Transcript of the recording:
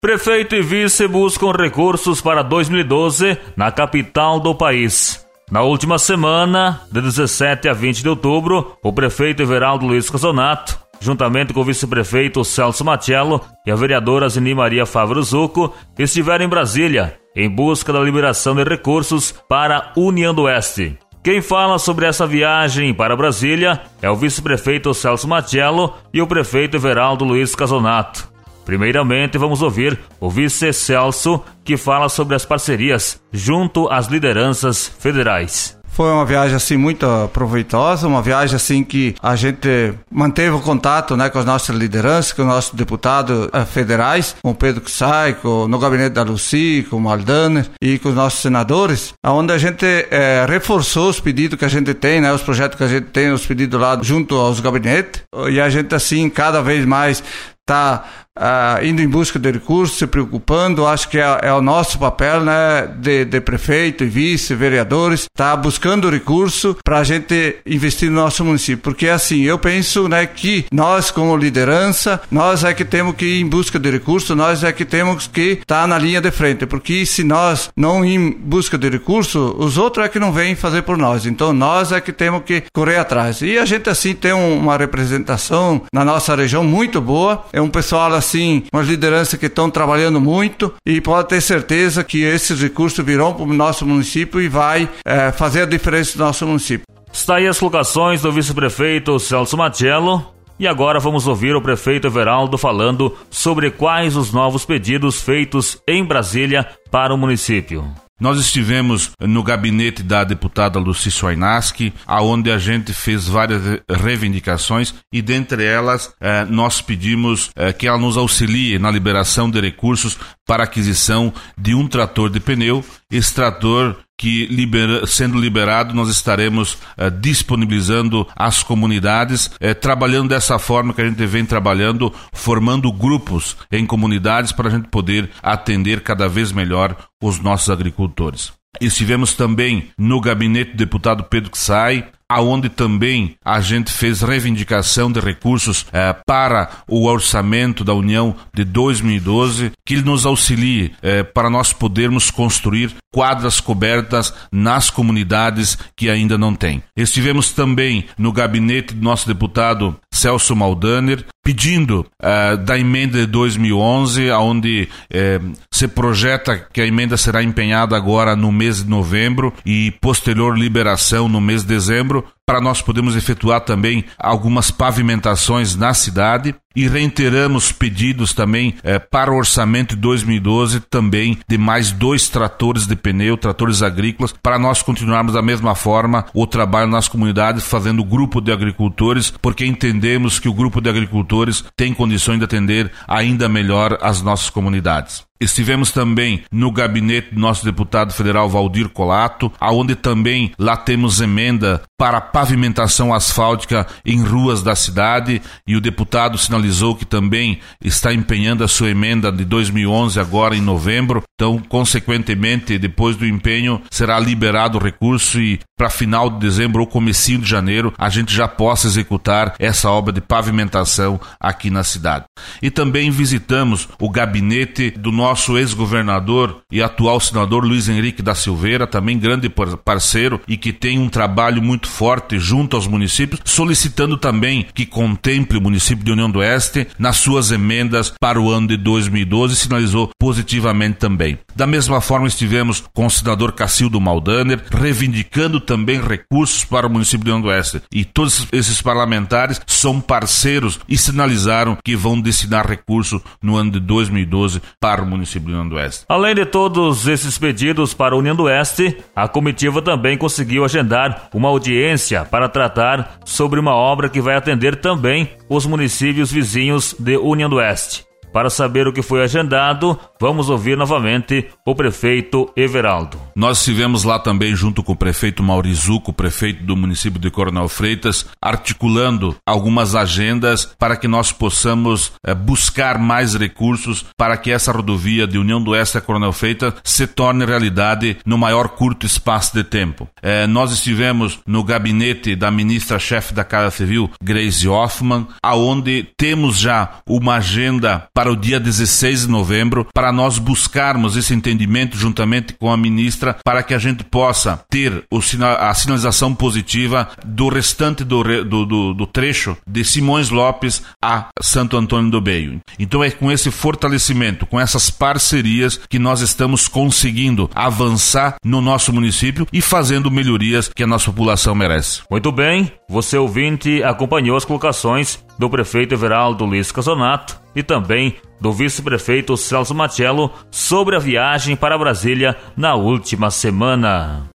Prefeito e vice buscam recursos para 2012 na capital do país. Na última semana, de 17 a 20 de outubro, o prefeito Everaldo Luiz Cassonato, juntamente com o vice-prefeito Celso Machello e a vereadora Zini Maria Fávaro Zucco, estiveram em Brasília em busca da liberação de recursos para a União do Oeste. Quem fala sobre essa viagem para Brasília é o vice-prefeito Celso Machello e o prefeito Everaldo Luiz Cassonato. Primeiramente, vamos ouvir o vice Celso, que fala sobre as parcerias junto às lideranças federais. Foi uma viagem assim muito proveitosa, uma viagem assim que a gente manteve o contato, né, com as nossas lideranças, com os nossos deputados federais, com o Pedro Kutsai, no gabinete da Lucy, com o Maldaner e com os nossos senadores, onde a gente reforçou os pedidos que a gente tem, né, os projetos que a gente tem, os pedidos lá junto aos gabinetes, e a gente assim cada vez mais está indo em busca de recursos, se preocupando. Acho que é o nosso papel, né, de prefeito e vice, vereadores, tá buscando recurso para a gente investir no nosso município, porque assim, eu penso, né, que nós como liderança, nós é que temos que ir em busca de recursos, nós é que temos que estar na linha de frente, porque se nós não ir em busca de recursos, os outros é que não vêm fazer por nós, então nós é que temos que correr atrás, e a gente assim tem uma representação na nossa região muito boa, é um pessoal assim, umas lideranças que estão trabalhando muito, e pode ter certeza que esses recursos virão para o nosso município e vai fazer a diferença do nosso município. Está aí as colocações do vice-prefeito Celso Machello, e agora vamos ouvir o prefeito Everaldo falando sobre quais os novos pedidos feitos em Brasília para o município. Nós estivemos no gabinete da deputada Lucy Soinaski, aonde a gente fez várias reivindicações e dentre elas nós pedimos que ela nos auxilie na liberação de recursos para a aquisição de um trator de pneu. Esse trator que sendo liberado nós estaremos disponibilizando às comunidades, trabalhando dessa forma que a gente vem trabalhando, formando grupos em comunidades para a gente poder atender cada vez melhor os nossos agricultores. Estivemos também no gabinete do deputado Pedro Kutsai, aonde também a gente fez reivindicação de recursos para o orçamento da União de 2012, que ele nos auxilie para nós podermos construir quadras cobertas nas comunidades que ainda não têm. Estivemos também no gabinete do nosso deputado Celso Maldaner, pedindo da emenda de 2011, onde se projeta que a emenda será empenhada agora no mês de novembro e posterior liberação no mês de dezembro, para nós podermos efetuar também algumas pavimentações na cidade, e reiteramos pedidos também para o orçamento de 2012 também de mais 2 tratores de pneu, tratores agrícolas, para nós continuarmos da mesma forma o trabalho nas comunidades, fazendo grupo de agricultores, porque entendemos que o grupo de agricultores tem condições de atender ainda melhor as nossas comunidades. Estivemos também no gabinete do nosso deputado federal Valdir Colato, aonde também lá temos emenda para pavimentação asfáltica em ruas da cidade, e o deputado sinalizou que também está empenhando a sua emenda de 2011 agora em novembro. Então, consequentemente, depois do empenho, será liberado o recurso e para final de dezembro ou comecinho de janeiro a gente já possa executar essa obra de pavimentação aqui na cidade. E também visitamos o gabinete do nosso ex-governador e atual senador Luiz Henrique da Silveira, também grande parceiro e que tem um trabalho muito forte junto aos municípios, solicitando também que contemple o município de União do Oeste nas suas emendas para o ano de 2012, e sinalizou positivamente também. Da mesma forma, estivemos com o senador Cacildo Maldaner, reivindicando também recursos para o município de União do Oeste. E todos esses parlamentares são parceiros e sinalizaram que vão destinar recursos no ano de 2012 para o município de União do Oeste. Além de todos esses pedidos para a União do Oeste, a comitiva também conseguiu agendar uma audiência para tratar sobre uma obra que vai atender também os municípios vizinhos de União do Oeste. Para saber o que foi agendado, vamos ouvir novamente o prefeito Everaldo. Nós estivemos lá também junto com o prefeito Maurizuco, prefeito do município de Coronel Freitas, articulando algumas agendas para que nós possamos buscar mais recursos para que essa rodovia de União do Oeste a Coronel Freitas se torne realidade no maior curto espaço de tempo. Nós estivemos no gabinete da ministra-chefe da Casa Civil, Grace Hoffmann, aonde temos já uma agenda para o dia 16 de novembro, para nós buscarmos esse entendimento juntamente com a ministra, para que a gente possa ter a sinalização positiva do restante do trecho de Simões Lopes a Santo Antônio do Beio. Então é com esse fortalecimento, com essas parcerias que nós estamos conseguindo avançar no nosso município e fazendo melhorias que a nossa população merece. Muito bem, você ouvinte acompanhou as colocações do prefeito Everaldo Luiz Casonato e também do vice-prefeito Celso Machello sobre a viagem para Brasília na última semana.